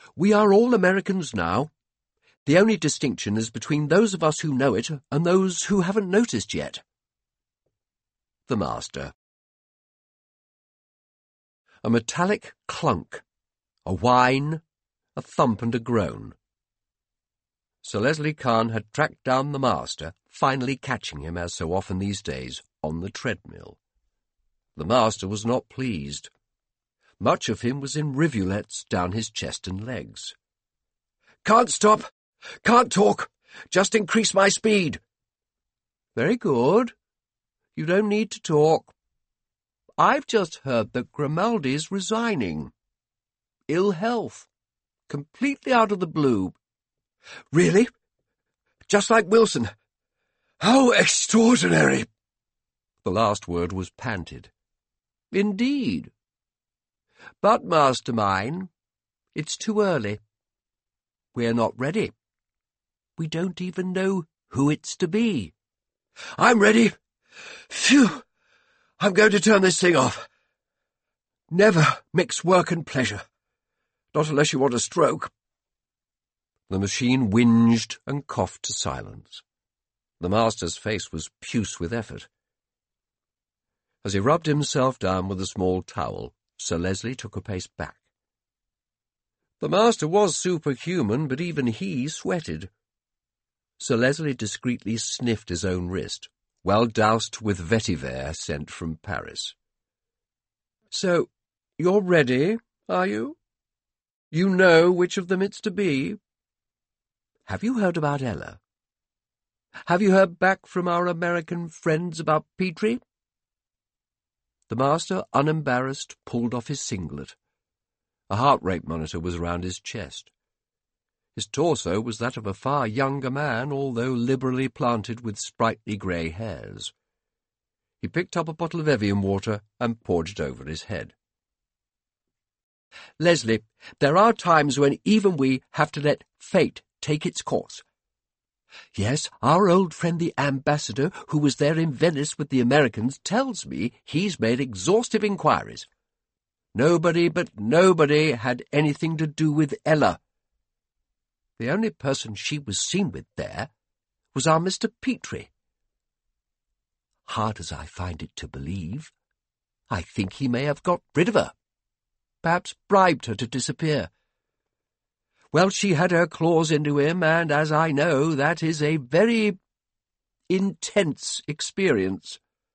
We are all Americans now. The only distinction is between those of us who know it and those who haven't noticed yet. The master. A metallic clunk, a whine, a thump and a groan. Sir Leslie Khan had tracked down the master, finally catching him, as so often these days, on the treadmill. The master was not pleased. Much of him was in rivulets down his chest and legs. "Can't stop! Can't talk! Just increase my speed!" "Very good. You don't need to talk. I've just heard that Grimaldi's resigning. Ill health. Completely out of the blue." "Really? Just like Wilson? How extraordinary!" The last word was panted. "Indeed. But, master mine, it's too early. We're not ready. We don't even know who it's to be." "I'm ready. Phew! I'm going to turn this thing off. Never mix work and pleasure. Not unless you want a stroke." The machine whinged and coughed to silence. The master's face was puce with effort. As he rubbed himself down with a small towel, Sir Leslie took a pace back. The master was superhuman, but even he sweated. Sir Leslie discreetly sniffed his own wrist, well doused with vetiver sent from Paris. "So, you're ready, are you? You know which of them it's to be? Have you heard about Ella? Have you heard back from our American friends about Petrie?" The master, unembarrassed, pulled off his singlet. A heart-rate monitor was round his chest. His torso was that of a far younger man, although liberally planted with sprightly grey hairs. He picked up a bottle of Evian water and poured it over his head. "Leslie, there are times when even we have to let fate take its course. Yes, our old friend the ambassador, who was there in Venice with the Americans, tells me he's made exhaustive inquiries. Nobody but nobody had anything to do with Ella. The only person she was seen with there was our Mr. Petrie. Hard as I find it to believe, I think he may have got rid of her, perhaps bribed her to disappear. Well, she had her claws into him, and, as I know, that is a very intense experience.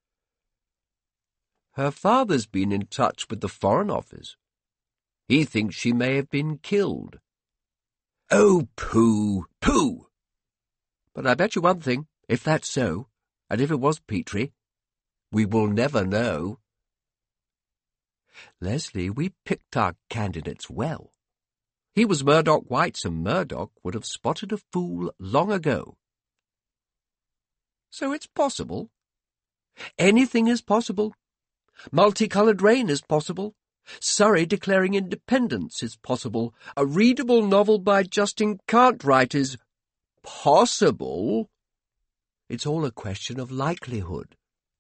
Her father's been in touch with the Foreign Office. He thinks she may have been killed." "Oh, pooh, pooh! But I bet you one thing, if that's so, and if it was Petrie, we will never know." "Leslie, we picked our candidates well. He was Murdoch White's, and Murdoch would have spotted a fool long ago." "So it's possible. Anything is possible. Multicoloured rain is possible. Surrey declaring independence is possible. A readable novel by Justin Cartwright is possible. It's all a question of likelihood."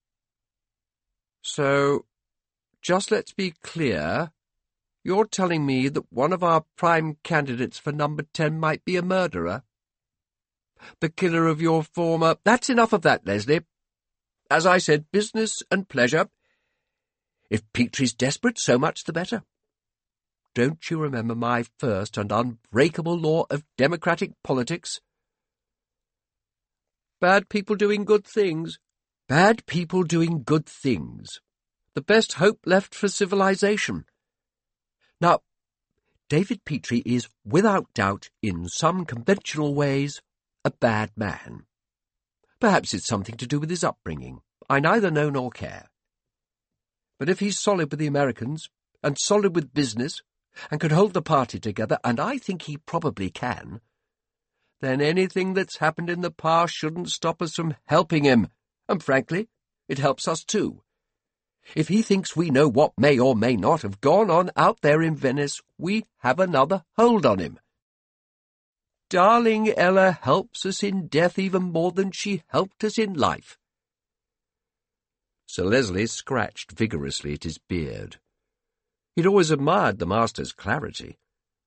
"So, just let's be clear. You're telling me that one of our prime candidates for number 10 might be a murderer? The killer of your former—" "That's enough of that, Leslie. As I said, business and pleasure. If Petrie's desperate, so much the better. Don't you remember my first and unbreakable law of democratic politics? Bad people doing good things. Bad people doing good things. The best hope left for civilization. Now, David Petrie is, without doubt, in some conventional ways, a bad man. Perhaps it's something to do with his upbringing. I neither know nor care. But if he's solid with the Americans, and solid with business, and can hold the party together, and I think he probably can, then anything that's happened in the past shouldn't stop us from helping him, and frankly, it helps us too. If he thinks we know what may or may not have gone on out there in Venice, we have another hold on him. Darling Ella helps us in death even more than she helped us in life." Sir Leslie scratched vigorously at his beard. He'd always admired the master's clarity.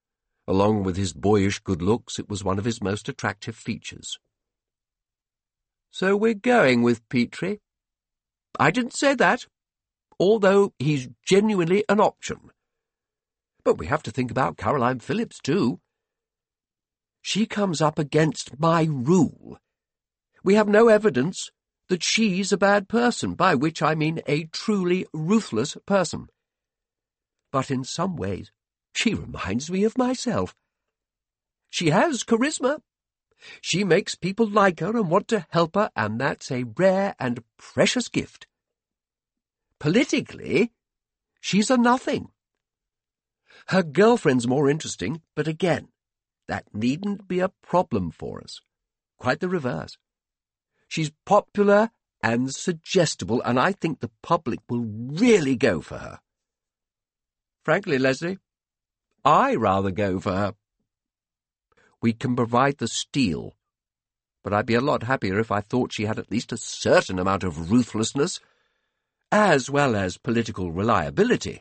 Along with his boyish good looks, it was one of his most attractive features. "So we're going with Petrie?" "I didn't say that, although he's genuinely an option. But we have to think about Caroline Phillips, too. She comes up against my rule. We have no evidence that she's a bad person, by which I mean a truly ruthless person. But in some ways, she reminds me of myself. She has charisma. She makes people like her and want to help her, and that's a rare and precious gift. Politically, she's a nothing. Her girlfriend's more interesting, but again, that needn't be a problem for us. Quite the reverse. She's popular and suggestible, and I think the public will really go for her. Frankly, Leslie, I rather go for her. We can provide the steel, but I'd be a lot happier if I thought she had at least a certain amount of ruthlessness, as well as political reliability.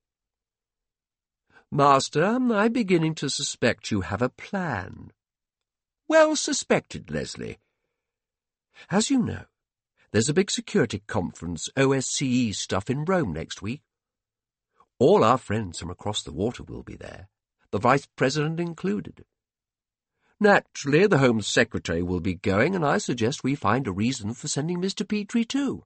Master, I'm beginning to suspect you have a plan. Well suspected, Leslie. As you know, there's a big security conference, OSCE stuff, in Rome next week. All our friends from across the water will be there, the Vice President included. Naturally, the Home Secretary will be going, and I suggest we find a reason for sending Mr. Petrie too.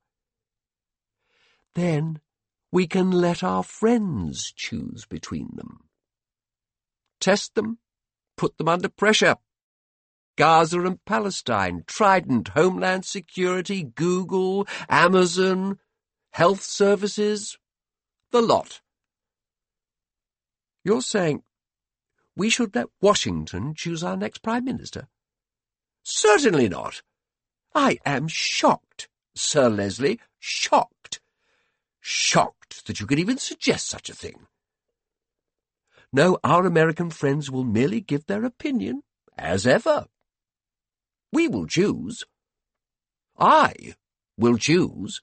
Then we can let our friends choose between them. Test them, put them under pressure. Gaza and Palestine, Trident, Homeland Security, Google, Amazon, Health Services, the lot. You're saying we should let Washington choose our next Prime Minister? Certainly not. I am shocked, Sir Leslie, shocked. Shocked that you could even suggest such a thing. No, our American friends will merely give their opinion, as ever. We will choose. I will choose.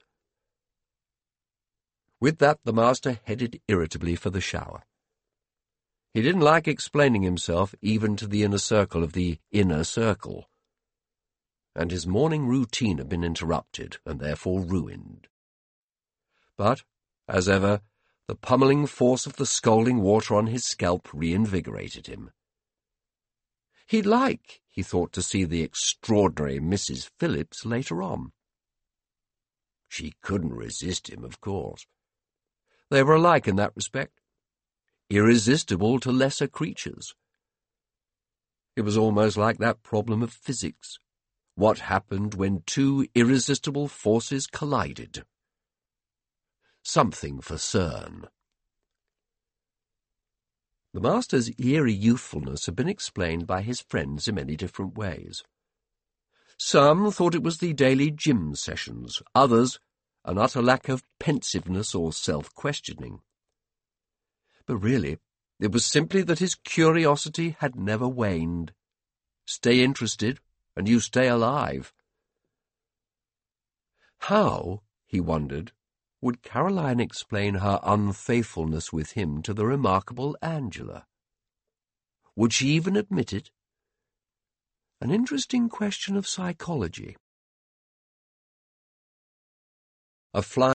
With that, the master headed irritably for the shower. He didn't like explaining himself even to the inner circle of the inner circle, and his morning routine had been interrupted and therefore ruined. But, as ever, the pummeling force of the scalding water on his scalp reinvigorated him. He'd like, he thought, to see the extraordinary Mrs. Phillips later on. She couldn't resist him, of course. They were alike in that respect, irresistible to lesser creatures. It was almost like that problem of physics. What happened when two irresistible forces collided? Something for CERN. The master's eerie youthfulness had been explained by his friends in many different ways. Some thought it was the daily gym sessions, others an utter lack of pensiveness or self-questioning. But really, it was simply that his curiosity had never waned. Stay interested, and you stay alive. How, he wondered, would Caroline explain her unfaithfulness with him to the remarkable Angela? Would she even admit it? An interesting question of psychology. A fly